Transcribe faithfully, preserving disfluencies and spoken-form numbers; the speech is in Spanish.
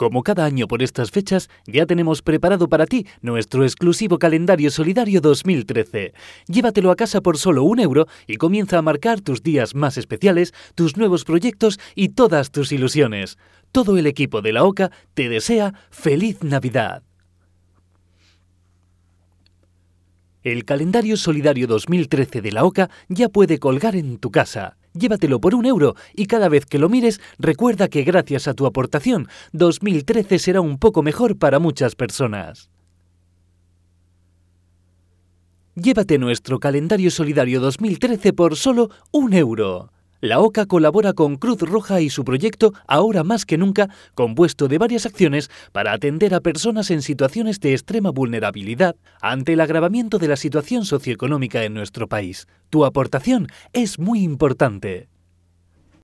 Como cada año por estas fechas, ya tenemos preparado para ti nuestro exclusivo calendario solidario dos mil trece. Llévatelo a casa por solo un euro y comienza a marcar tus días más especiales, tus nuevos proyectos y todas tus ilusiones. Todo el equipo de la OCA te desea ¡Feliz Navidad! El calendario solidario dos mil trece de la OCA ya puede colgar en tu casa. Llévatelo por un euro y cada vez que lo mires, recuerda que gracias a tu aportación, dos mil trece será un poco mejor para muchas personas. Llévate nuestro calendario solidario dos mil trece por solo un euro. La OCA colabora con Cruz Roja y su proyecto, ahora más que nunca, compuesto de varias acciones para atender a personas en situaciones de extrema vulnerabilidad ante el agravamiento de la situación socioeconómica en nuestro país. Tu aportación es muy importante.